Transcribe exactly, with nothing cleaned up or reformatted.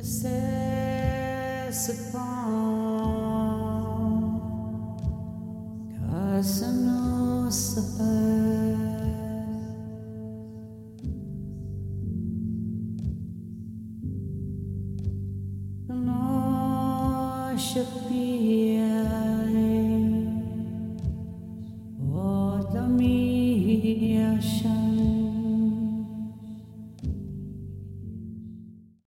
cesse pas, car ça nous sépare. Nos chapitres